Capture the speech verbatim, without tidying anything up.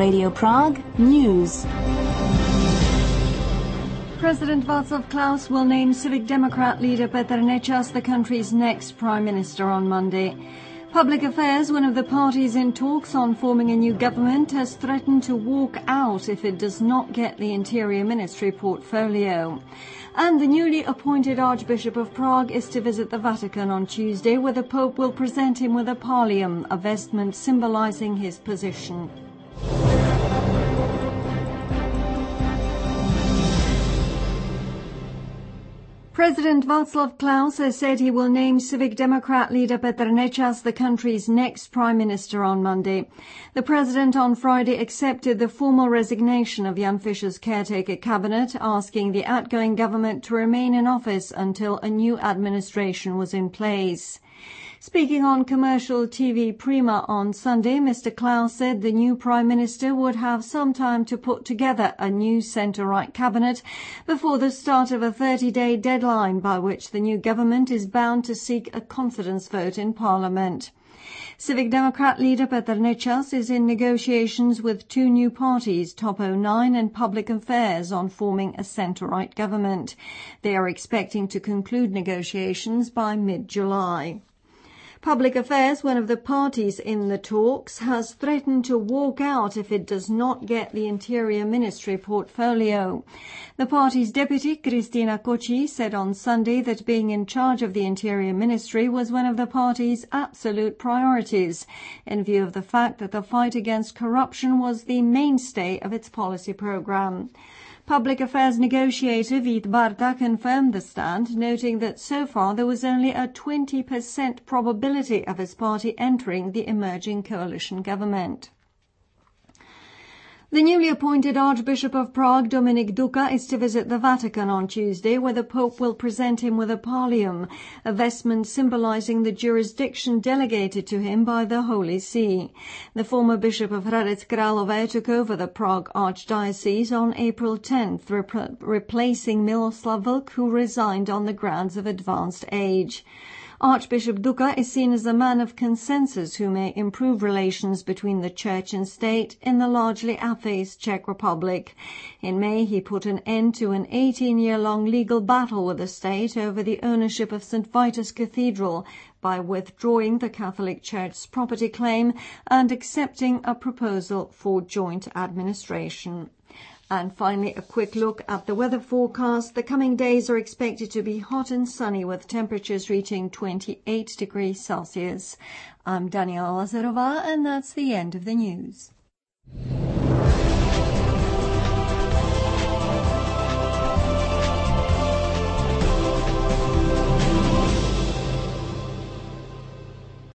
Radio Prague News. President Václav Klaus will name Civic Democrat leader Petr Nečas the country's next prime minister on Monday. Public Affairs, one of the parties in talks on forming a new government, has threatened to walk out if it does not get the Interior Ministry portfolio. And the newly appointed Archbishop of Prague is to visit the Vatican on Tuesday, where the Pope will present him with a pallium, a vestment symbolizing his position. President Václav Klaus has said he will name Civic Democrat leader Petr Nečas the country's next prime minister on Monday. The president on Friday accepted the formal resignation of Jan Fischer's caretaker cabinet, asking the outgoing government to remain in office until a new administration was in place. Speaking on commercial T V Prima on Sunday, Mister Klaus said the new Prime Minister would have some time to put together a new centre-right cabinet before the start of a thirty-day deadline by which the new government is bound to seek a confidence vote in Parliament. Civic Democrat leader Petr Nečas is in negotiations with two new parties, Top O nine and Public Affairs, on forming a centre-right government. They are expecting to conclude negotiations by mid-July. Public Affairs, one of the parties in the talks, has threatened to walk out if it does not get the Interior Ministry portfolio. The party's deputy, Kristina Koči, said on Sunday that being in charge of the Interior Ministry was one of the party's absolute priorities, in view of the fact that the fight against corruption was the mainstay of its policy programme. Public Affairs negotiator Vít Barta confirmed the stand, noting that so far there was only a twenty percent probability of his party entering the emerging coalition government. The newly appointed Archbishop of Prague, Dominik Duka, is to visit the Vatican on Tuesday, where the Pope will present him with a pallium, a vestment symbolizing the jurisdiction delegated to him by the Holy See. The former Bishop of Hradec Králové took over the Prague Archdiocese on April tenth, rep- replacing Miloslav Vlk, who resigned on the grounds of advanced age. Archbishop Duka is seen as a man of consensus who may improve relations between the church and state in the largely atheist Czech Republic. In May, he put an end to an eighteen-year-long legal battle with the state over the ownership of Saint Vitus Cathedral by withdrawing the Catholic Church's property claim and accepting a proposal for joint administration. And finally, a quick look at the weather forecast. The coming days are expected to be hot and sunny, with temperatures reaching twenty-eight degrees Celsius. I'm Daniela Lazarova, and that's the end of the news.